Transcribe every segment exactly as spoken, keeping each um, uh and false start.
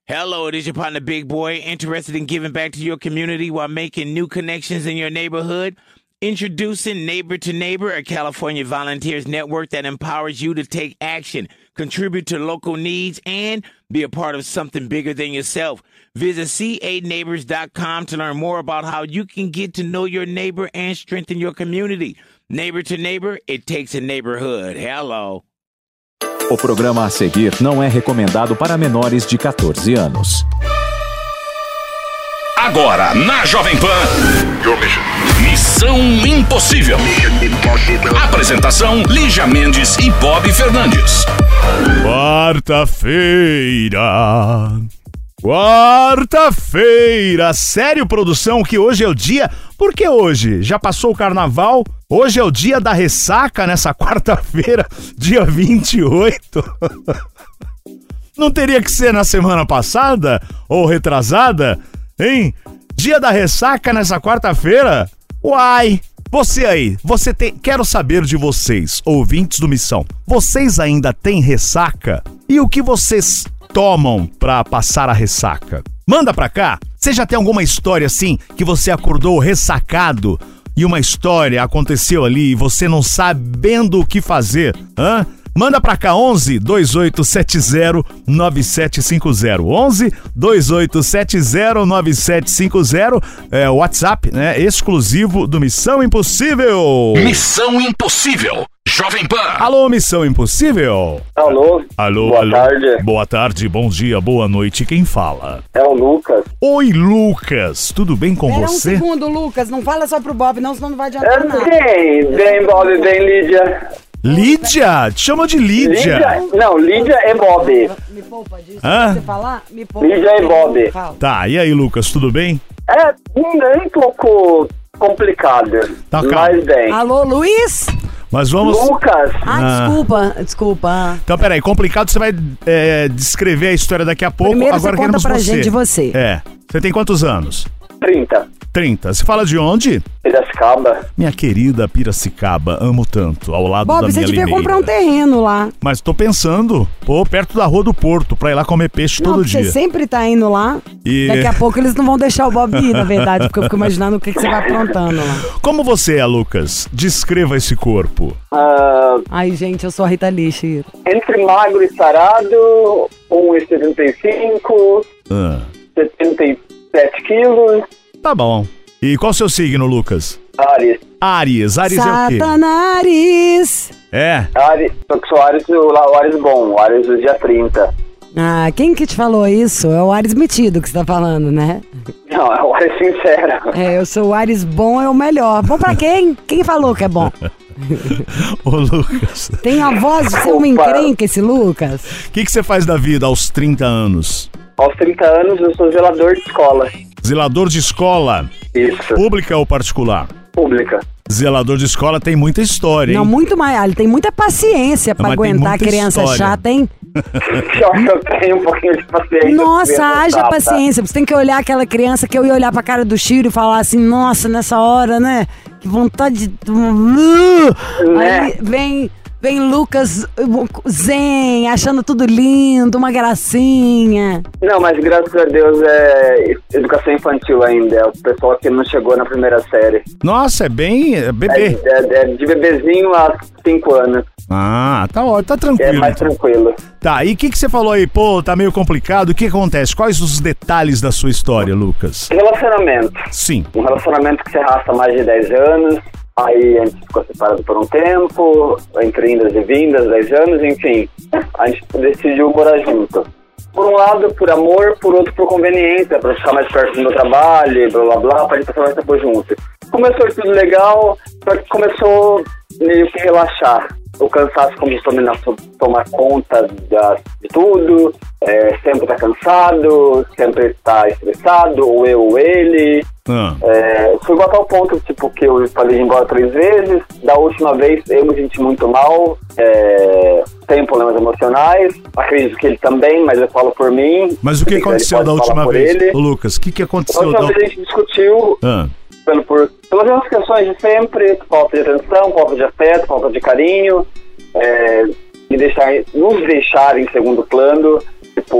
Hello, it is your partner, Big Boy, interested in giving back to your community while making new connections in your neighborhood? Introducing Neighbor to Neighbor, a California volunteers network that empowers you to take action, contribute to local needs, and be a part of something bigger than yourself. Visit C A neighbors dot com to learn more about how you can get to know your neighbor and strengthen your community. Neighbor to Neighbor, it takes a neighborhood. Hello. O programa a seguir não é recomendado para menores de catorze anos. Agora, na Jovem Pan, Missão Impossível. Apresentação, Lígia Mendes e Bob Fernandes. Quarta-feira. Quarta-feira. Sério, produção, que hoje é o dia... Por que hoje? Já passou o carnaval? Hoje é o dia da ressaca, nessa quarta-feira, dia vinte e oito. Não teria que ser na semana passada? Ou retrasada? Hein? Dia da ressaca nessa quarta-feira? Uai! Você aí, você tem... Quero saber de vocês, ouvintes do Missão. Vocês ainda têm ressaca? E o que vocês tomam pra passar a ressaca? Manda pra cá. Você já tem alguma história assim, que você acordou ressacado e uma história aconteceu ali e você não sabendo o que fazer? Hã? Manda pra cá, onze, dois oito sete zero, nove sete cinco zero. onze, dois oito sete zero, nove sete cinco zero. É o WhatsApp, né? Exclusivo do Missão Impossível. Missão Impossível. Jovem Pan. Alô, Missão Impossível. Alô. Alô, boa alô. tarde. Boa tarde, bom dia, boa noite. Quem fala? É o Lucas. Oi, Lucas. Tudo bem com Pera você? um segundo, Lucas. Não fala só pro Bob, não, senão não vai adiantar É, nada. bem, bem, Bob, bem, Lídia. Lídia? Te chama de Lídia. Lídia? Não, Lídia é Bob. Me poupa disso. Hã? Você falar? Me poupa. Lídia e Bob. Fala. Tá, e aí, Lucas, tudo bem? É um pouco complicado, Tá, calma. mas bem. Alô, Luiz? Mas vamos... Lucas, Ah, Ah. desculpa, desculpa. Então, peraí, complicado, você vai é, descrever a história daqui a pouco. Primeiro Agora você conta queremos pra você. gente de você. É. Você tem quantos anos? trinta. trinta. Você fala de onde? Piracicaba. Minha querida Piracicaba, amo tanto, ao lado Bob, da você minha devia Limeira. comprar um terreno lá. Mas tô pensando, pô, perto da Rua do Porto, pra ir lá comer peixe Não, todo porque dia. você sempre tá indo lá. E- Daqui a pouco eles não vão deixar o Bob ir, na verdade, porque eu fico imaginando o que, que você vai aprontando lá. Como você é, Lucas? Descreva esse corpo. Ah, Ai, gente, eu sou a Rita Lee, Chiro. entre magro e sarado, um e setenta e cinco, Ah, setenta e sete quilos, tá bom. E qual o seu signo, Lucas? Ares. Aries. Aries é o quê? Satanares! É. Ares, só que sou Ares, o o Ares bom, o Ares do dia trinta. Ah, quem que te falou isso? É o Ares metido que você tá falando, né? Não, é o Ares sincero. É, eu sou o Ares bom, é o melhor. Bom pra quem? Quem falou que é bom? Ô, Lucas, Tem a voz de ser uma Opa. encrenca esse Lucas? o que, que você faz da vida aos trinta anos? Aos trinta anos eu sou zelador de escola. Zelador de escola, Isso, pública ou particular? pública. Zelador de escola tem muita história, hein? Não, muito mais. Ele tem muita paciência pra Mas tem aguentar a muita criança história. chata, hein? Pior que eu tenho um pouquinho de paciência. Nossa, criança haja chata. paciência. Você tem que olhar aquela criança que eu ia olhar pra cara do Chiro e falar assim, nossa, nessa hora, né? Que vontade de... Né? Aí vem... Vem Lucas zen, achando tudo lindo, uma gracinha. Não, mas graças a Deus é educação infantil ainda. É o pessoal que não chegou na primeira série. Nossa, é bem é É, bebê. é- é de bebezinho a cinco anos. Ah, tá ótimo, tá É tranquilo. mais tranquilo. Tá, e o que, que você falou aí? Pô, tá meio complicado. O que acontece? Quais os detalhes da sua história, Lucas? Relacionamento. Sim. Um relacionamento que se arrasta há mais de dez anos. Aí a gente ficou separado por um tempo, entre indas e vindas, dez anos, enfim. A gente decidiu morar junto. Por um lado, por amor, por outro, por conveniência, pra ficar mais perto do meu trabalho, e blá blá blá, pra gente passar mais tempo junto. Começou tudo legal, só que começou meio que relaxar. O cansaço começou a tomar conta da, de tudo, é, sempre tá cansado, sempre tá estressado, ou eu ou ele. Ah. É, fui até o ponto, tipo, que eu falei de ir embora três vezes. Da última vez eu me senti muito mal, é, tenho problemas emocionais, acredito que ele também, mas eu falo por mim. Mas o que Ele aconteceu pode da falar última por vez? ele. Ô, Lucas, o que, que Da aconteceu última da... vez a gente discutiu Ah. pelo, por, pelas mesmas questões de sempre, falta de atenção, falta de afeto, falta de carinho, é, me deixar, nos deixar em segundo plano, tipo,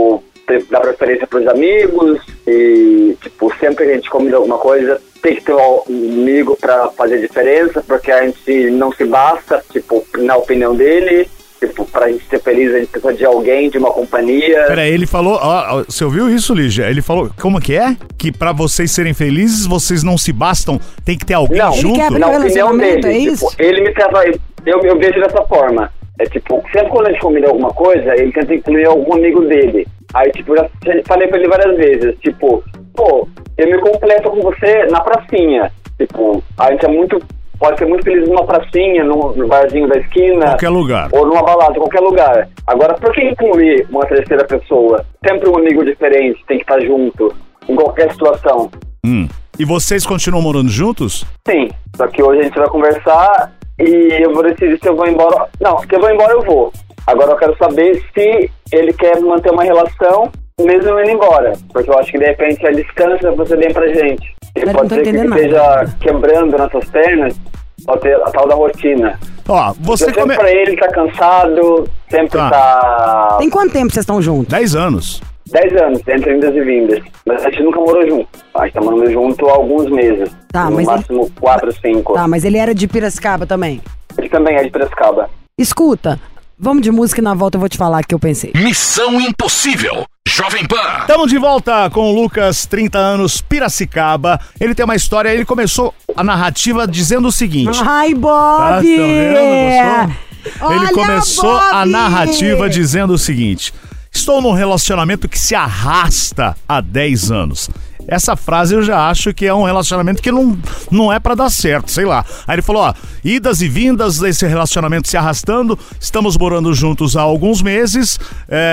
dar preferência pros amigos e, tipo, sempre que a gente combina alguma coisa, tem que ter um amigo pra fazer diferença, porque a gente não se basta, tipo, na opinião dele. Tipo, pra gente ser feliz, a gente precisa de alguém, de uma companhia. Peraí, ele falou, ó, você ouviu isso, Lígia? Ele falou, como que é? Que pra vocês serem felizes, vocês não se bastam, tem que ter alguém não, junto? Ele quer na opinião dele, é isso? tipo, ele me trava, eu, eu vejo dessa forma. É tipo, sempre quando a gente combina alguma coisa, ele tenta incluir algum amigo dele. Aí, tipo, já falei pra ele várias vezes, tipo, pô, eu me completo com você na pracinha. Tipo, a gente é muito... Pode ser muito feliz numa pracinha, no, no barzinho da esquina. Qualquer lugar. Ou numa balada, qualquer lugar. Agora, por que incluir uma terceira pessoa? Sempre um amigo diferente, tem que estar junto, em qualquer situação. Hum. E vocês continuam morando juntos? Sim, só que hoje a gente vai conversar e eu vou decidir se eu vou embora. Não, se eu vou embora, eu vou. Agora eu quero saber se ele quer manter uma relação, mesmo indo embora. Porque eu acho que, de repente, a distância vai ser bem pra gente. Ele pode ser que ele esteja quebrando nossas pernas, pode ter a tal da rotina. Ó, você sempre come... pra ele tá cansado, sempre tá... tá... Tem quanto tempo vocês estão juntos? Dez anos. Dez anos, entre indas e vindas. Mas a gente nunca morou junto. A gente tá morando junto há alguns meses. Tá, no mas máximo ele... quatro, cinco. Tá, mas ele era de Piracicaba também? Ele também é de Piracicaba. Escuta, vamos de música e na volta eu vou te falar o que eu pensei. Missão Impossível, Jovem Pan. Estamos de volta com o Lucas, trinta anos, Piracicaba. Ele tem uma história, ele começou a narrativa dizendo o seguinte... Ai, Bob! Tá, tá vendo? Gostou? Ele Olha, começou Bob! a narrativa dizendo o seguinte: estou num relacionamento que se arrasta há dez anos. Essa frase eu já acho que é um relacionamento que não, não é pra dar certo, sei lá. Aí ele falou, ó, idas e vindas desse relacionamento se arrastando, estamos morando juntos há alguns meses,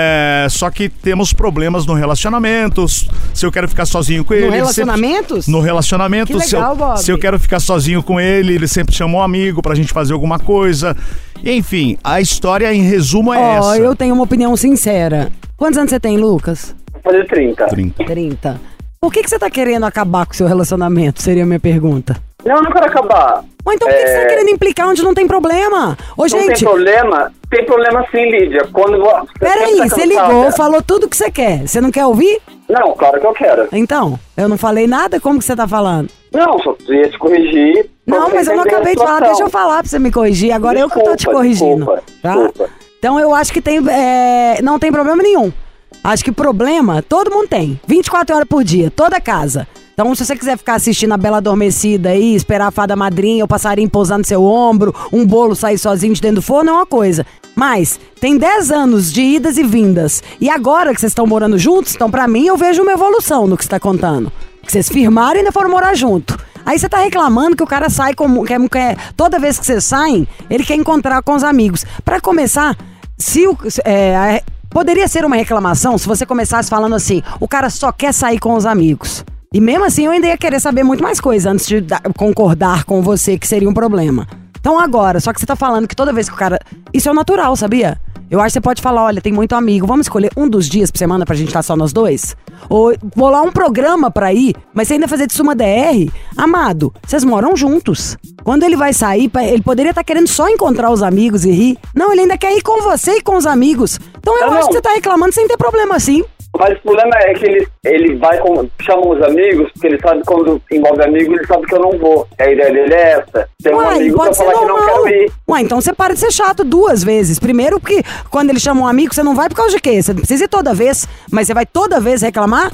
é, só que temos problemas no relacionamento, se eu quero ficar sozinho com ele... No ele relacionamentos? Sempre, no relacionamento, Que legal, se, eu, Bob. se eu quero ficar sozinho com ele, ele sempre chama um amigo pra gente fazer alguma coisa. Enfim, a história em resumo é Ó, essa. eu tenho uma opinião sincera. Quantos anos você tem, Lucas? Vou fazer trinta. trinta. trinta. Por que, que você tá querendo acabar com o seu relacionamento? Seria a minha pergunta. Não, eu não quero acabar. Ou então por que, É... que você tá querendo implicar onde não tem problema? Ô, Não gente... tem problema? Tem problema sim, Lídia. Quando você Peraí, tá você cansada- ligou, falou tudo o que você quer. Você não quer ouvir? Não, claro que eu quero. Então, eu não falei nada? Como que você tá falando? Não, só ia te corrigir. pra Não, você mas eu não entender a acabei de falar. situação. Deixa eu falar pra você me corrigir. Agora eu que tô te Desculpa, corrigindo. desculpa, Tá? desculpa. Então eu acho que tem, é, não tem problema nenhum. Acho que problema todo mundo tem. vinte e quatro horas por dia, toda casa. Então, se você quiser ficar assistindo a Bela Adormecida aí, esperar a fada madrinha, o passarinho pousar no seu ombro, um bolo sair sozinho de dentro do forno, é uma coisa. Mas, tem dez anos de idas e vindas. E agora que vocês estão morando juntos, então pra mim eu vejo uma evolução no que você tá contando. Que vocês firmaram e ainda foram morar junto. Aí você tá reclamando que o cara sai com... Quer, quer, toda vez que vocês saem, ele quer encontrar com os amigos. Pra começar, se o... É, poderia ser uma reclamação se você começasse falando assim, o cara só quer sair com os amigos. E mesmo assim eu ainda ia querer saber muito mais coisa antes de da- concordar com você que seria um problema. Então agora, só que você tá falando que toda vez que o cara... Isso é o natural, sabia? Eu acho que você pode falar, olha, tem muito amigo, vamos escolher um dos dias por semana pra gente estar só nós dois? Ou bolar um programa pra ir, mas você ainda fazer disso uma D R? Amado, vocês moram juntos. Quando ele vai sair, ele poderia estar querendo só encontrar os amigos e rir. Não, ele ainda quer ir com você e com os amigos. Então eu Não, acho não. que você tá reclamando sem ter problema assim. Mas o problema é que ele, ele vai com, chama os amigos, porque ele sabe quando envolve amigo, ele sabe que eu não vou. A ideia dele é essa. Tem um Uai, amigo pra pode ser falar que não normal. quero ir. Uai, então você para de ser chato duas vezes. Primeiro porque quando ele chama um amigo, você não vai por causa de quê? Você não precisa ir toda vez, mas você vai toda vez reclamar?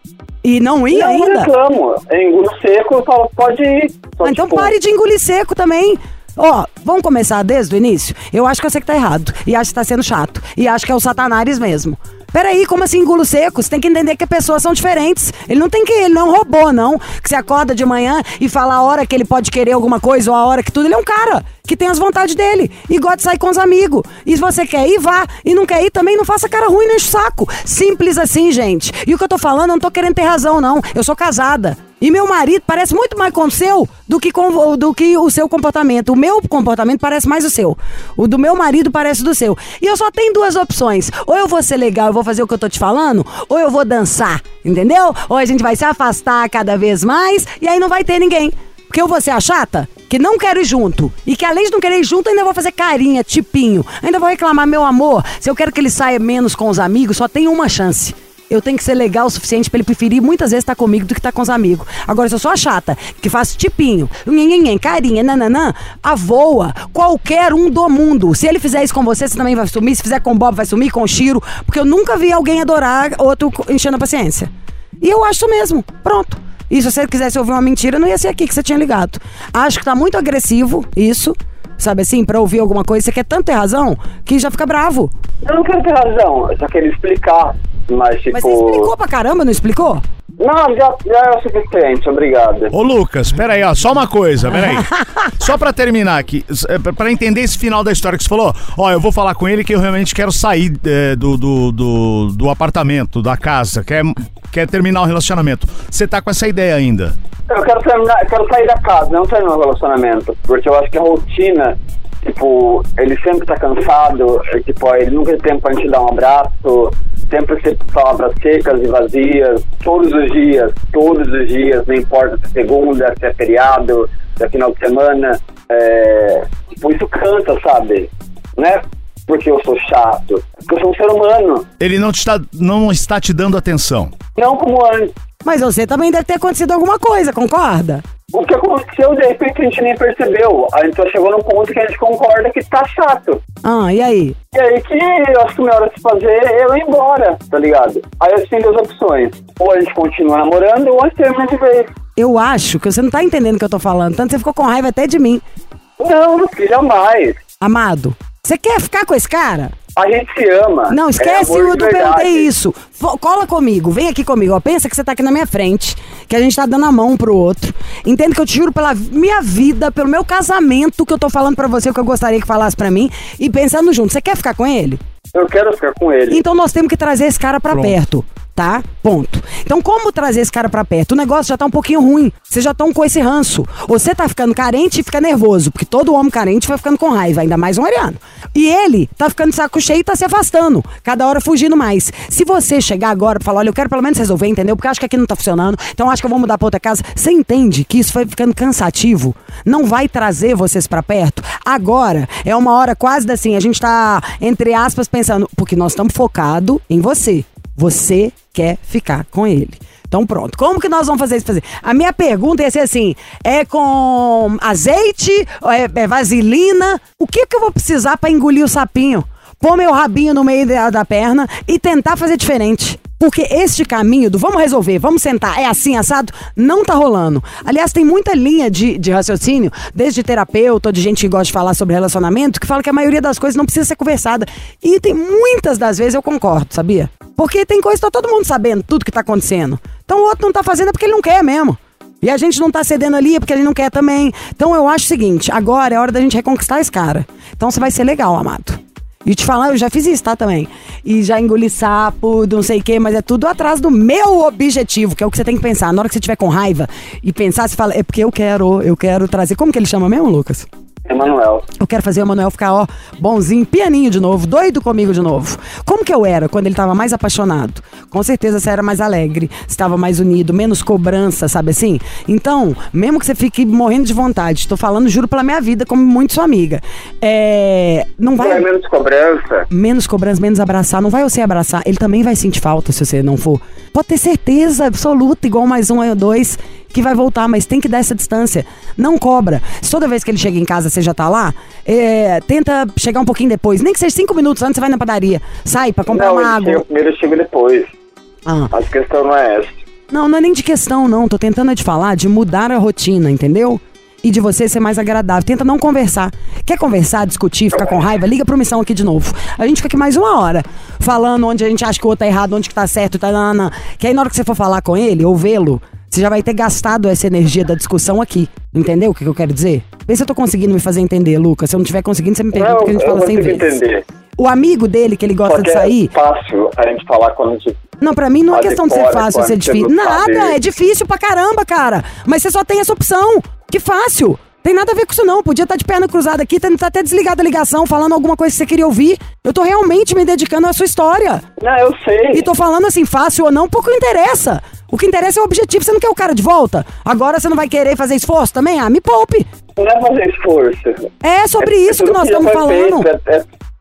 E não ir Não, eu ainda? reclamo. Eu engulo seco, eu falo, pode ir. Só, Ah, então tipo, pare de engolir seco também. Ó, vamos começar desde o início? Eu acho que eu sei que tá errado. E acho que tá sendo chato. E acho que é o Satanás mesmo. Peraí, como assim engulo seco? Você tem que entender que as pessoas são diferentes. Ele não tem que... Ele não é um robô, não. Que você acorda de manhã e fala a hora que ele pode querer alguma coisa ou a hora que tudo. Ele é um cara que tem as vontades dele. E gosta de sair com os amigos. E se você quer ir, vá. E não quer ir também, não faça cara ruim, não enche o saco. Simples assim, gente. E o que eu tô falando, eu não tô querendo ter razão, não. Eu sou casada. E meu marido parece muito mais com o seu do que, com, do que o seu comportamento. O meu comportamento parece mais o seu. O do meu marido parece do seu. E eu só tenho duas opções. Ou eu vou ser legal, eu vou fazer o que eu tô te falando, ou eu vou dançar, entendeu? Ou a gente vai se afastar cada vez mais e aí não vai ter ninguém. Porque eu vou ser a chata, que não quero ir junto. E que além de não querer ir junto, ainda vou fazer carinha, tipinho. Ainda vou reclamar, meu amor, se eu quero que ele saia menos com os amigos, só tem uma chance. eu tenho que ser legal o suficiente pra ele preferir muitas vezes estar comigo do que estar com os amigos. Agora, se eu sou a chata, que faço tipinho, nhenhenhen, carinha, nananã, a voa, qualquer um do mundo. Se ele fizer isso com você, você também vai sumir. Se fizer com o Bob, vai sumir, com o Chiro. Porque eu nunca vi alguém adorar outro enchendo a paciência. E eu acho mesmo. Pronto. E se você quisesse ouvir uma mentira, não ia ser aqui que você tinha ligado. Acho que tá muito agressivo isso, sabe assim, pra ouvir alguma coisa. Você quer tanto ter razão que já fica bravo. Eu não quero ter razão, eu só quero explicar. Mas, tipo... Mas você explicou pra caramba, não explicou? Não, já, já é o suficiente, obrigado. Ô, Lucas, peraí, ó, só uma coisa, peraí. Só pra terminar aqui, pra entender esse final da história que você falou, ó, eu vou falar com ele que eu realmente quero sair é, do, do, do, do apartamento, da casa, quer, quer terminar o relacionamento. Você tá com essa ideia ainda? Eu quero, terminar, eu quero sair da casa, não terminar o relacionamento, porque eu acho que a rotina... Tipo, ele sempre tá cansado, tipo, ele nunca tem tempo pra gente dar um abraço, sempre ser palavras secas e vazias, todos os dias, todos os dias, não importa se é segunda, se é feriado, se é final de semana, é... tipo, isso cansa, sabe? Não é porque eu sou chato, porque eu sou um ser humano. Ele não, te está, não está te dando atenção. Não como antes. Mas você também deve ter acontecido alguma coisa, concorda? O que aconteceu, de repente, a gente nem percebeu. A gente só chegou num ponto que a gente concorda que tá chato. Ah, e aí? E aí que eu acho que a minha hora de fazer é eu ir embora, tá ligado? Aí eu tenho duas opções. Ou a gente continua namorando, ou a gente termina de vez. Eu acho que você não tá entendendo o que eu tô falando. Tanto você ficou com raiva até de mim. Não, que jamais. Amado, você quer ficar com esse cara? A gente se ama. Não, esquece, é eu não perguntei isso. F- cola comigo, vem aqui comigo. Ó, pensa que você tá aqui na minha frente, que a gente tá dando a mão um pro outro. Entende que eu te juro pela minha vida, pelo meu casamento, que eu tô falando pra você o que eu gostaria que falasse pra mim. E pensando junto, você quer ficar com ele? Eu quero ficar com ele. Então nós temos que trazer esse cara pra Pronto. perto, tá? Ponto. Então como trazer esse cara pra perto? O negócio já tá um pouquinho ruim. Vocês já estão com esse ranço. Você tá ficando carente e fica nervoso, porque todo homem carente vai ficando com raiva, ainda mais um ariano. E ele tá ficando de saco cheio e tá se afastando, cada hora fugindo mais. Se você chegar agora e falar, olha, eu quero pelo menos resolver, entendeu? Porque eu acho que aqui não tá funcionando, então eu acho que eu vou mudar pra outra casa. Você entende que isso vai ficando cansativo? Não vai trazer vocês pra perto? Agora é uma hora quase assim, a gente tá, entre aspas, pensando, porque nós estamos focados em você. Você quer ficar com ele. Então pronto, como que nós vamos fazer isso? Fazer? A minha pergunta ia ser assim, é com azeite, é, é vaselina? O que que eu vou precisar pra engolir o sapinho? Pôr meu rabinho no meio da, da perna e tentar fazer diferente. Porque este caminho do vamos resolver, vamos sentar, é assim, assado, não tá rolando. Aliás, tem muita linha de, de raciocínio, desde terapeuta, ou de gente que gosta de falar sobre relacionamento, que fala que a maioria das coisas não precisa ser conversada. E tem muitas das vezes eu concordo, sabia? Porque tem coisa que tá todo mundo sabendo, tudo que tá acontecendo. Então o outro não tá fazendo é porque ele não quer mesmo. E a gente não tá cedendo ali é porque ele não quer também. Então eu acho o seguinte, agora é hora da gente reconquistar esse cara. Então você vai ser legal, amado. E te falar, eu já fiz isso, tá, também. E já engoli sapo, não sei o quê, mas é tudo atrás do meu objetivo, que é o que você tem que pensar. Na hora que você tiver com raiva e pensar, você fala, é porque eu quero, eu quero trazer... Como que ele chama mesmo, Lucas? Emanuel. Eu quero fazer o Emanuel ficar, ó, bonzinho, pianinho de novo, doido comigo de novo. Como que eu era quando ele tava mais apaixonado? Com certeza você era mais alegre, estava mais unido, menos cobrança, sabe assim? Então, mesmo que você fique morrendo de vontade, tô falando, juro pela minha vida, como muito sua amiga, é... Não vai... Não é menos cobrança. Menos cobrança, menos abraçar. Não vai você abraçar, ele também vai sentir falta se você não for. Pode ter certeza absoluta, igual mais um ou dois, que vai voltar, mas tem que dar essa distância. Não cobra. Se toda vez que ele chega em casa você já tá lá, é, tenta chegar um pouquinho depois. Nem que seja cinco minutos antes, você vai na padaria. Sai pra comprar não, uma água. Não, primeiro eu chego depois. Ah. A questão não é essa. Não, não é nem de questão, não. Tô tentando te falar de mudar a rotina, entendeu? E de você ser mais agradável. Tenta não conversar. Quer conversar, discutir, ficar com raiva? Liga pro Missão aqui de novo. A gente fica aqui mais uma hora, falando onde a gente acha que o outro tá errado, onde que tá certo, tá, não, não. Que aí na hora que você for falar com ele, ou vê-lo, você já vai ter gastado essa energia da discussão aqui. Entendeu o que, que eu quero dizer? Vê se eu tô conseguindo me fazer entender, Lucas. Se eu não estiver conseguindo, você me pergunta, Não, que a gente eu fala cem vezes. entender. O amigo dele, que ele gosta Só que de sair... é fácil a gente falar quando a gente... Não, pra mim não é Fazer questão de ser fora, fácil ou ser quando você difícil. não Nada, sabe. é difícil pra caramba, cara. Mas você só tem essa opção. Que fácil. Tem nada a ver com isso não. Podia estar de perna cruzada aqui, tá até desligado a ligação, falando alguma coisa que você queria ouvir. Eu tô realmente me dedicando à sua história. Não, eu sei. E tô falando assim, fácil ou não, pouco interessa. O que interessa é o objetivo, você não quer o cara de volta. Agora você não vai querer fazer esforço também? Ah, me poupe. Não é fazer esforço. É sobre É isso que tudo nós já estamos foi falando. feito, é, é,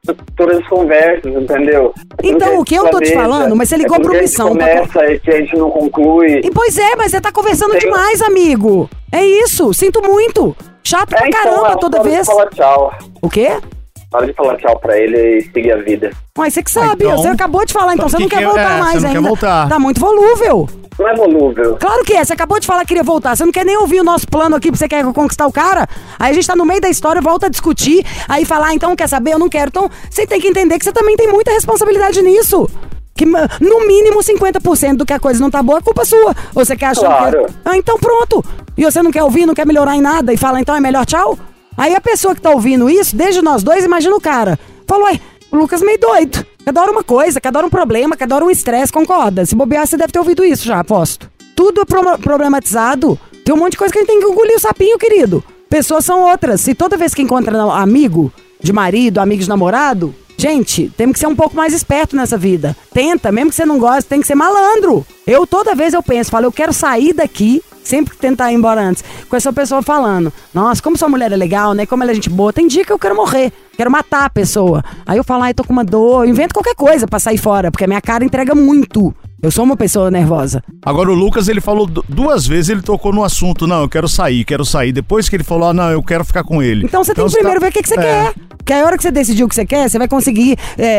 todas as conversas, entendeu? É então, o que eu tô te falando, mas você ligou é pra omissão. Começa tá... e que a gente não conclui. E, pois é, mas você tá conversando Tem... demais, amigo. É isso, sinto muito. Chato é, pra então, caramba é, toda vez. Falar tchau. O quê? Hora de falar tchau pra ele e seguir a vida. Mas você que sabe, então, você acabou de falar, então você não quer que, voltar é, mais você não ainda. Quer voltar. Tá muito volúvel. Não é volúvel. Claro que é, você acabou de falar que queria voltar. Você não quer nem ouvir o nosso plano aqui, porque você quer conquistar o cara. Aí a gente tá no meio da história, volta a discutir, aí falar, ah, então quer saber, eu não quero. Então você tem que entender que você também tem muita responsabilidade nisso. Que no mínimo cinquenta por cento do que a coisa não tá boa é culpa sua. Ou você quer achar claro. que... Ah, então pronto. E você não quer ouvir, não quer melhorar em nada e fala, então é melhor tchau? Aí a pessoa que tá ouvindo isso, desde nós dois, imagina o cara. Falou, ué, o Lucas meio doido. Cada hora uma coisa, cada hora um problema, cada hora um estresse, concorda? Se bobear, você deve ter ouvido isso já, aposto. Tudo é pro- problematizado. Tem um monte de coisa que a gente tem que engolir o sapinho, querido. Pessoas são outras. Se toda vez que encontra amigo de marido, amigo de namorado, gente, temos que ser um pouco mais esperto nessa vida. Tenta, mesmo que você não goste, tem que ser malandro. Eu, toda vez eu penso, falo, eu quero sair daqui, sempre tentar ir embora antes, com essa pessoa falando, nossa, como sua mulher é legal, né, como ela é gente boa, tem dia que eu quero morrer, quero matar a pessoa. Aí eu falo, ai, tô com uma dor, eu invento qualquer coisa pra sair fora, porque a minha cara entrega muito. Eu sou uma pessoa nervosa. Agora o Lucas, ele falou duas vezes, ele tocou no assunto, não, eu quero sair, quero sair. Depois que ele falou, ah, não, eu quero ficar com ele. Então você então, tem que primeiro tá... ver o que, que você é. quer. Porque a hora que você decidir o que você quer, você vai conseguir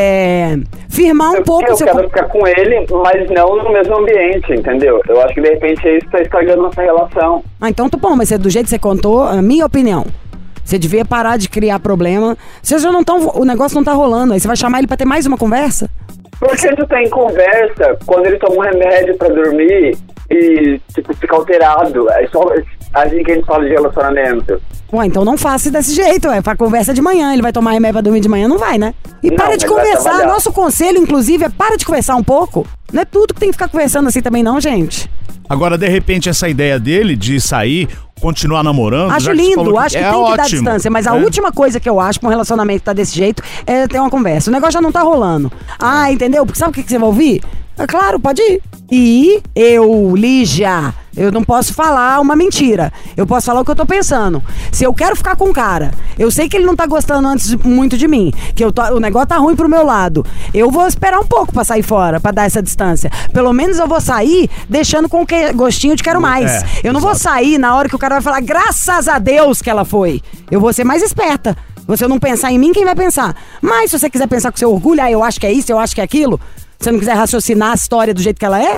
é, firmar um eu, pouco eu o seu... quero ficar com ele, mas não no mesmo ambiente, entendeu? Eu acho que de repente isso tá estragando nossa relação. Ah, então tá bom, mas você, do jeito que você contou, a minha opinião, você devia parar de criar problema. Vocês já não estão... O negócio não tá rolando, aí você vai chamar ele pra ter mais uma conversa? Porque a gente tá em conversa quando ele toma um remédio pra dormir e, tipo, fica alterado. É só assim que a gente fala de relacionamento. Ué, então não faça desse jeito, é pra conversa de manhã. Ele vai tomar remédio pra dormir de manhã? Não vai, né? E Não, para de ele vai conversar. trabalhar. Nosso conselho, inclusive, é para de conversar um pouco. Não é tudo que tem que ficar conversando assim também não, gente. Agora, de repente, essa ideia dele de sair, continuar namorando... Acho já que você lindo, falou acho que é tem que dar ótimo. distância. Mas a É. última coisa que eu acho pra um relacionamento que tá desse jeito é ter uma conversa. O negócio já não tá rolando. Ah, entendeu? Porque sabe o que, que você vai ouvir? É claro, pode ir. E eu, Lígia, eu não posso falar uma mentira. Eu posso falar o que eu tô pensando. Se eu quero ficar com um cara, eu sei que ele não tá gostando antes muito de mim, que eu tô, o negócio tá ruim pro meu lado, eu vou esperar um pouco pra sair fora, pra dar essa distância. Pelo menos eu vou sair deixando com que gostinho de quero mais. É, eu não vou sair na hora que o cara vai falar, graças a Deus que ela foi. Eu vou ser mais esperta. Se você não pensar em mim, quem vai pensar? Mas se você quiser pensar com seu orgulho, ah, eu acho que é isso, eu acho que é aquilo, se você não quiser raciocinar a história do jeito que ela é,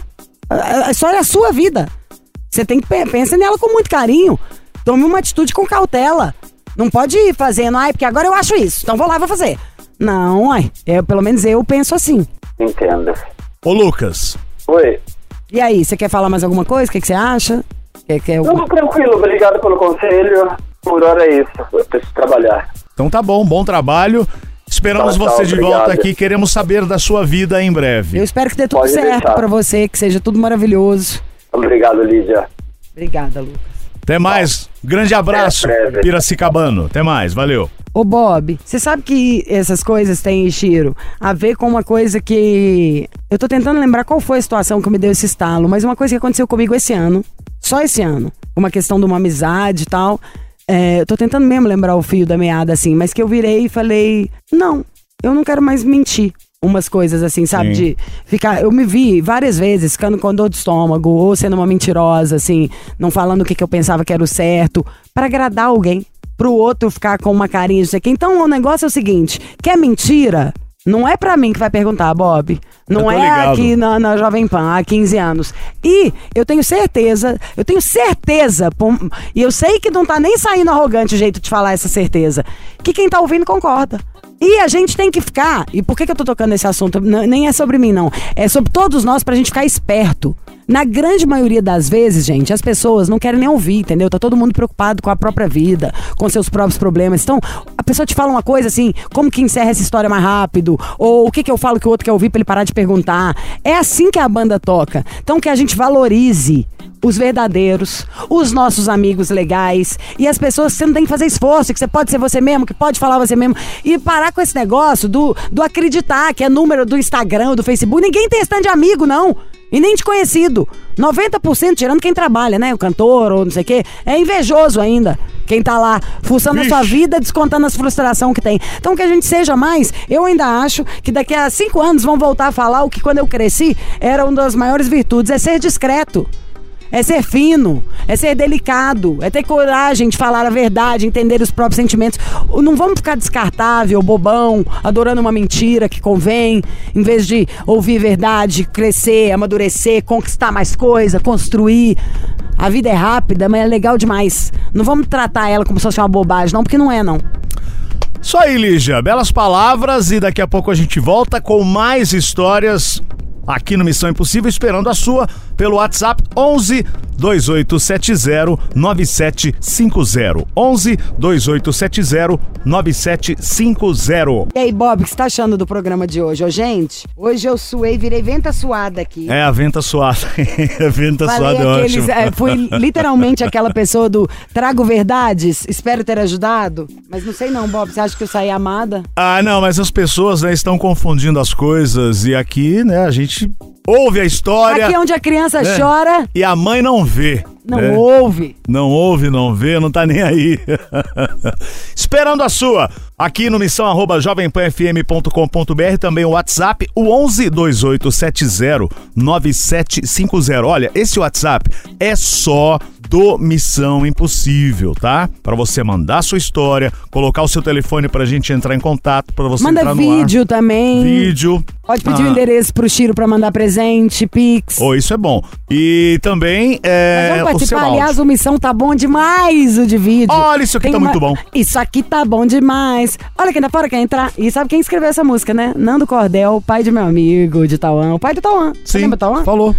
a história é a sua vida. Você tem que pensar nela com muito carinho. Tome uma atitude com cautela. Não pode ir fazendo, ai, porque agora eu acho isso, então vou lá e vou fazer. Não, ai, eu, pelo menos eu penso assim. Entenda. Ô, Lucas. Oi. E aí, você quer falar mais alguma coisa? O que, que você acha? Quer, quer... Não, tranquilo, obrigado pelo conselho. Por hora é isso, eu preciso trabalhar. Então tá bom, bom trabalho. Esperamos Tchau, você tchau, de obrigado. volta aqui. Queremos saber da sua vida em breve. Eu espero que dê tudo Pode certo deixar. pra você, que seja tudo maravilhoso. Obrigado, Lídia. Obrigada, Lucas. Até mais. Grande abraço, Até breve. Piracicabano. Até mais, valeu. Ô Bob, você sabe que essas coisas têm, Chiro, a ver com uma coisa que... Eu tô tentando lembrar qual foi a situação que me deu esse estalo, mas uma coisa que aconteceu comigo esse ano, só esse ano, uma questão de uma amizade e tal. É, eu tô tentando mesmo lembrar o fio da meada, assim, mas que eu virei e falei, não, eu não quero mais mentir. Umas coisas assim, sabe? Sim. De ficar... Eu me vi várias vezes ficando com dor de estômago, ou sendo uma mentirosa, assim, não falando o que, que eu pensava que era o certo, pra agradar alguém, pro outro ficar com uma carinha de sei que. Então o negócio é o seguinte: quer mentira? Não é pra mim que vai perguntar, Bob. Eu Não tô é ligado. aqui na, na Jovem Pan, há quinze anos. E eu tenho certeza, eu tenho certeza, pô, e eu sei que não tá nem saindo arrogante o jeito de falar essa certeza, que quem tá ouvindo concorda. E a gente tem que ficar, e por que, que eu tô tocando nesse assunto? N- nem é sobre mim, não. É sobre todos nós, pra gente ficar esperto. Na grande maioria das vezes, gente, as pessoas não querem nem ouvir, entendeu? Tá todo mundo preocupado com a própria vida, com seus próprios problemas. Então, a pessoa te fala uma coisa assim, como que encerra essa história mais rápido? Ou o que que eu falo que o outro quer ouvir pra ele parar de perguntar? É assim que a banda toca. Então, que a gente valorize os verdadeiros, os nossos amigos legais e as pessoas que você não tem que fazer esforço, que você pode ser você mesmo, que pode falar você mesmo, e parar com esse negócio do, do acreditar que é número do Instagram, do Facebook. Ninguém tem stand de amigo, não. E nem de conhecido. noventa por cento, tirando quem trabalha, né? O cantor ou não sei o quê, é invejoso ainda. Quem tá lá fuçando Vixe. a sua vida, descontando as frustrações que tem. Então que a gente seja mais, eu ainda acho que daqui a cinco anos vão voltar a falar o que quando eu cresci era uma das maiores virtudes, é ser discreto. É ser fino, é ser delicado, é ter coragem de falar a verdade, entender os próprios sentimentos. Não vamos ficar descartável, bobão, adorando uma mentira que convém, em vez de ouvir verdade, crescer, amadurecer, conquistar mais coisa, construir. A vida é rápida, mas é legal demais. Não vamos tratar ela como se fosse uma bobagem, não, porque não é, não. Isso aí, Lígia. Belas palavras e daqui a pouco a gente volta com mais histórias aqui no Missão Impossível, esperando a sua pelo WhatsApp onze, dois oito sete zero, nove sete cinco zero. onze, dois oito sete zero, nove sete cinco zero. E aí, Bob, o que você tá achando do programa de hoje? Ô, gente, hoje eu suei, virei venta suada aqui. É, a venta suada. A venta Falei suada é aqueles, ótimo. é, fui literalmente aquela pessoa do trago verdades, espero ter ajudado. Mas não sei não, Bob, você acha que eu saí amada? Ah, não, mas as pessoas, né, estão confundindo as coisas e aqui, né, a gente ouve a história. Aqui é onde a criança né, chora, e a mãe não vê. não né? ouve. Não ouve, não vê, não tá nem aí. Esperando a sua, aqui no missão arroba jovem pan f m ponto com ponto b r, também o WhatsApp, o onze, dois oito sete zero, nove sete cinco zero. Olha, esse WhatsApp é só do Missão Impossível, tá? Pra você mandar sua história, colocar o seu telefone pra gente entrar em contato, pra você Manda entrar no vídeo ar. também. Vídeo. Pode pedir o Ah. endereço pro Chiro pra mandar presente, Pix. Oh, isso é bom. E também é, Mas vamos o seu participar. áudio. Aliás, o Missão tá bom demais, o de vídeo. Olha, isso aqui Tem tá muito bom. Isso aqui tá bom demais. Olha quem tá fora, quer entrar. E sabe quem escreveu essa música, né? Nando Cordel, pai de meu amigo de Tauã. O pai do Tauã. Você Sim, lembra do Tauã? falou.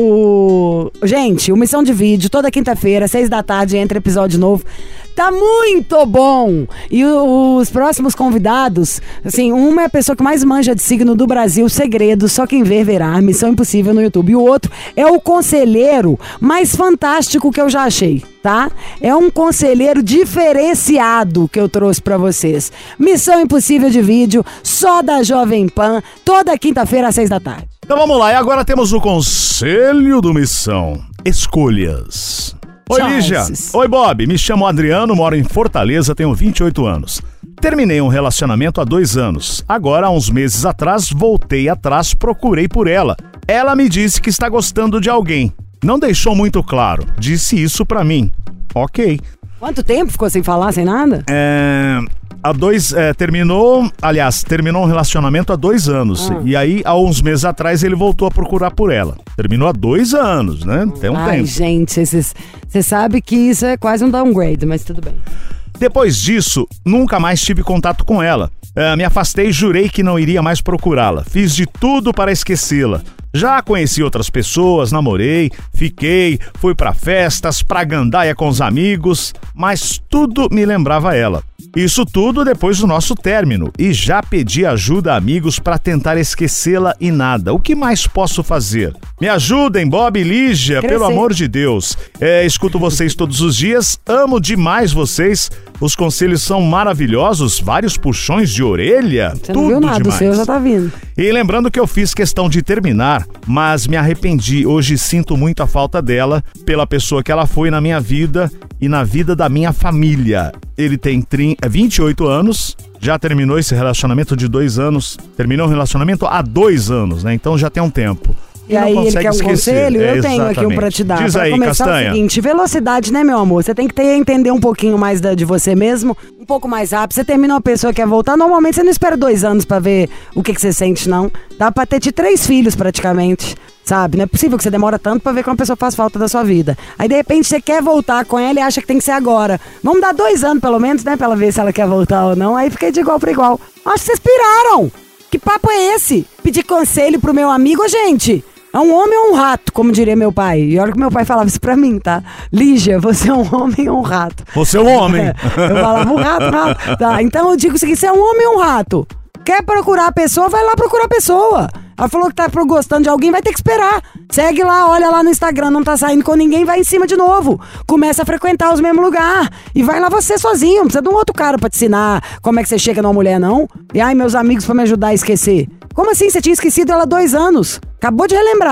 O... Gente, o Missão de Vídeo, toda quinta-feira, seis da tarde, entra episódio novo. Tá muito bom! E o- os próximos convidados, assim, uma é a pessoa que mais manja de signo do Brasil, segredo, só quem ver verá, Missão Impossível no YouTube. E o outro é o conselheiro mais fantástico que eu já achei, tá? É um conselheiro diferenciado que eu trouxe pra vocês. Missão Impossível de Vídeo, só da Jovem Pan, toda quinta-feira às seis da tarde. Então vamos lá, e agora temos o Conselho do Missão. Escolhas. Oi, Lígia. Choices. Oi, Bob. Me chamo Adriano, moro em Fortaleza, tenho vinte e oito anos. Terminei um relacionamento há dois anos. Agora, há uns meses atrás, voltei atrás, procurei por ela. Ela me disse que está gostando de alguém. Não deixou muito claro. Disse isso pra mim. Ok. Quanto tempo ficou sem falar, sem nada? É... Há dois, é, terminou, aliás, terminou um relacionamento há dois anos. Ah. E aí, há uns meses atrás, ele voltou a procurar por ela. Terminou há dois anos, né? Tem um Ai, tempo. gente, você sabe que isso é quase um downgrade, mas tudo bem. Depois disso, nunca mais tive contato com ela. É, me afastei e jurei que não iria mais procurá-la. Fiz de tudo para esquecê-la. Já conheci outras pessoas, namorei, fiquei, fui pra festas, pra gandaia com os amigos, mas tudo me lembrava ela. Isso tudo depois do nosso término, e já pedi ajuda a amigos para tentar esquecê-la e nada. O que mais posso fazer? Me ajudem, Bob e Lígia, Crescer. pelo amor de Deus. É, escuto vocês todos os dias, amo demais vocês. Os conselhos são maravilhosos, vários puxões de orelha, Você tudo não viu nada, demais. o seu já tá vindo. E lembrando que eu fiz questão de terminar, mas me arrependi. Hoje sinto muito a falta dela, pela pessoa que ela foi na minha vida e na vida da minha família. Ele tem trinta, vinte e oito anos, já terminou esse relacionamento de dois anos. Terminou o relacionamento há dois anos, né? Então já tem um tempo. E não aí ele consegue quer um esquecer. conselho? É, Eu tenho aqui um exatamente. pra te dar. Diz pra aí, começar Castanha. é o seguinte, velocidade, né, meu amor? Você tem que ter, entender um pouquinho mais da- de você mesmo, um pouco mais rápido. Você termina uma pessoa que quer voltar, normalmente você não espera dois anos pra ver o que, que você sente, não. Dá pra ter de três filhos, praticamente, sabe? Não é possível que você demora tanto pra ver que uma pessoa faz falta da sua vida. Aí, de repente, você quer voltar com ela e acha que tem que ser agora. Vamos dar dois anos, pelo menos, né, pra ela ver se ela quer voltar ou não. Aí fica de igual pra igual. Acho que vocês piraram! Que papo é esse? Pedir conselho pro meu amigo, gente? É um homem ou um rato, como diria meu pai. E olha que meu pai falava isso pra mim, tá? Lígia, você é um homem ou um rato? Você é um homem. Eu falava um rato, rato. Tá, então eu digo o seguinte, você é um homem ou um rato? Quer procurar a pessoa, vai lá procurar a pessoa. Ela falou que tá gostando de alguém, vai ter que esperar. Segue lá, olha lá no Instagram, não tá saindo com ninguém, vai em cima de novo. Começa a frequentar os mesmos lugares. E vai lá você sozinho, não precisa de um outro cara pra te ensinar como é que você chega numa mulher, não. E ai, meus amigos pra me ajudar a esquecer. Como assim? Você tinha esquecido ela há dois anos. Acabou de relembrar.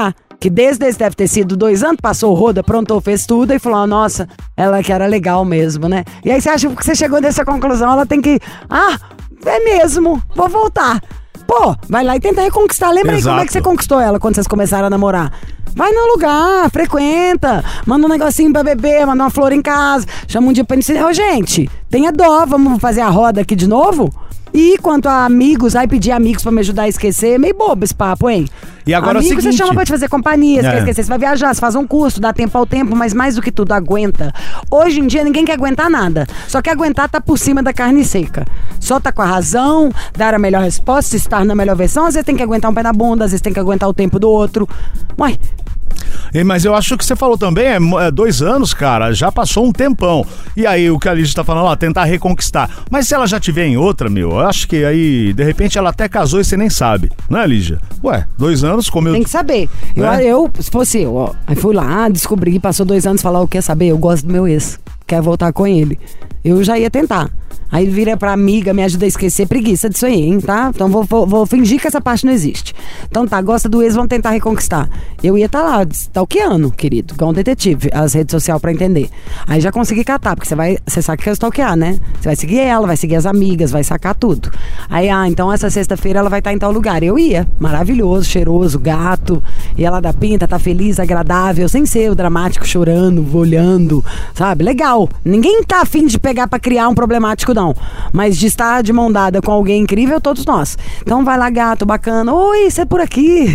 Que desde esse deve ter sido dois anos, passou o roda, aprontou, fez tudo e falou, nossa, ela que era legal mesmo, né? E aí você acha que você chegou nessa conclusão, ela tem que, ah, é mesmo, vou voltar. Pô, vai lá e tenta reconquistar. Lembra Exato. aí como é que você conquistou ela quando vocês começaram a namorar? Vai no lugar, frequenta, manda um negocinho pra beber, manda uma flor em casa, chama um dia pra ensinar. Ô, gente, tenha dó, vamos fazer a roda aqui de novo? E quanto a amigos, aí pedir amigos pra me ajudar a esquecer, é meio bobo esse papo, hein? E agora Amigo, é o seguinte, você chama pra te fazer companhia, você É. quer esquecer, você vai viajar, você faz um curso, dá tempo ao tempo, mas mais do que tudo, aguenta. Hoje em dia ninguém quer aguentar nada, só que aguentar tá por cima da carne seca. Só tá com a razão, dar a melhor resposta, estar na melhor versão, às vezes tem que aguentar um pé na bunda, às vezes tem que aguentar o tempo do outro. Uai, E, mas eu acho que você falou também, é, mo- é dois anos, cara, já passou um tempão. E aí o que a Lígia tá falando, ó, tentar reconquistar. Mas se ela já tiver em outra, meu, eu acho que aí, de repente, ela até casou e você nem sabe, não é, Lígia? Ué, dois anos, como eu... tem que saber. Eu, Né? eu, se fosse eu, ó, aí fui lá, descobri, passou dois anos, falar o que saber, eu gosto do meu ex, quero voltar com ele. Eu já ia tentar. Aí vira pra amiga, me ajuda a esquecer, preguiça disso aí, hein, tá? Então vou, vou, vou fingir que essa parte não existe. Então tá, gosta do ex, vamos tentar reconquistar. Eu ia estar tá lá, stalkeando, querido, igual um detetive, as redes sociais pra entender. Aí já consegui catar, porque você vai, você sabe que é stalkear, né? Você vai seguir ela, vai seguir as amigas, vai sacar tudo. Aí, ah, então essa sexta-feira ela vai estar tá em tal lugar. Eu ia, maravilhoso, cheiroso, gato, e ela da pinta, tá feliz, agradável, sem ser o dramático, chorando, olhando, sabe? Legal. Ninguém tá afim de pegar pra criar um problemático, não. Mas de estar de mão dada com alguém incrível, todos nós. Então vai lá, gato, bacana. Oi, você é por aqui?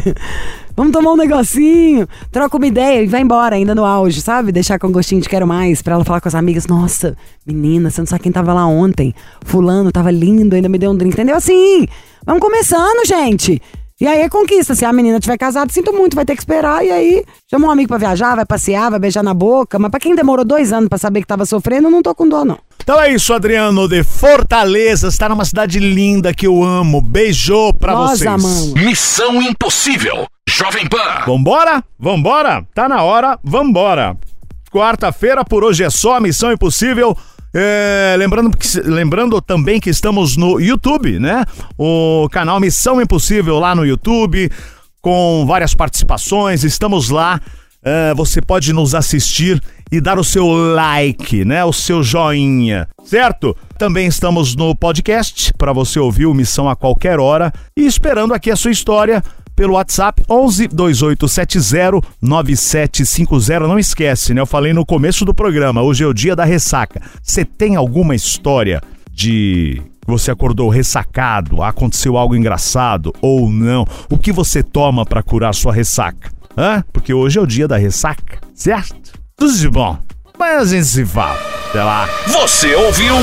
Vamos tomar um negocinho, troca uma ideia e vai embora, ainda no auge, sabe? Deixar com gostinho de quero mais, pra ela falar com as amigas. Nossa, menina, você não sabe quem tava lá ontem. Fulano tava lindo, ainda me deu um drink, entendeu? Assim, vamos começando, gente. E aí é conquista. Se a menina tiver casada, sinto muito, vai ter que esperar. E aí, chama um amigo pra viajar, vai passear, vai beijar na boca. Mas pra quem demorou dois anos pra saber que tava sofrendo, eu não tô com dor, não. Então é isso, Adriano de Fortaleza, está numa cidade linda que eu amo. Beijo pra Nós vocês. amamos. Missão Impossível. Jovem Pan. Vambora? Vambora? Tá na hora, vambora. Quarta-feira, por hoje é só Missão Impossível. É, lembrando, que, lembrando também que estamos no YouTube, né? O canal Missão Impossível lá no YouTube, com várias participações, estamos lá. É, você pode nos assistir e dar o seu like, né? O seu joinha, certo? Também estamos no podcast para você ouvir o Missão a qualquer hora e esperando aqui a sua história pelo WhatsApp onze, dois oito sete zero, nove sete cinco zero. Não esquece, né? Eu falei no começo do programa, hoje é o dia da ressaca. Você tem alguma história de você acordou ressacado, aconteceu algo engraçado ou não? O que você toma para curar sua ressaca? Hã? Porque hoje é o dia da ressaca, certo? Tudo de bom. Mas a gente se fala. Até lá. Você ouviu?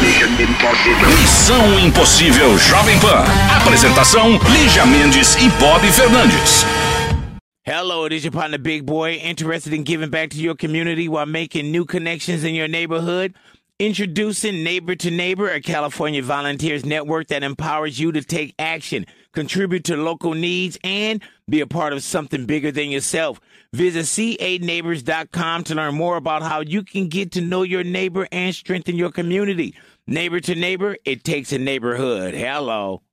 Missão Impossível Jovem Pan. Apresentação: Lígia Mendes e Bob Fernandes. Hello, it is your partner Big Boy, interested in giving back to your community while making new connections in your neighborhood? Introducing Neighbor to Neighbor, a California volunteers network that empowers you to take action, contribute to local needs, and be a part of something bigger than yourself. Visit c a neighbors dot com to learn more about how you can get to know your neighbor and strengthen your community. Neighbor to Neighbor, it takes a neighborhood. Hello.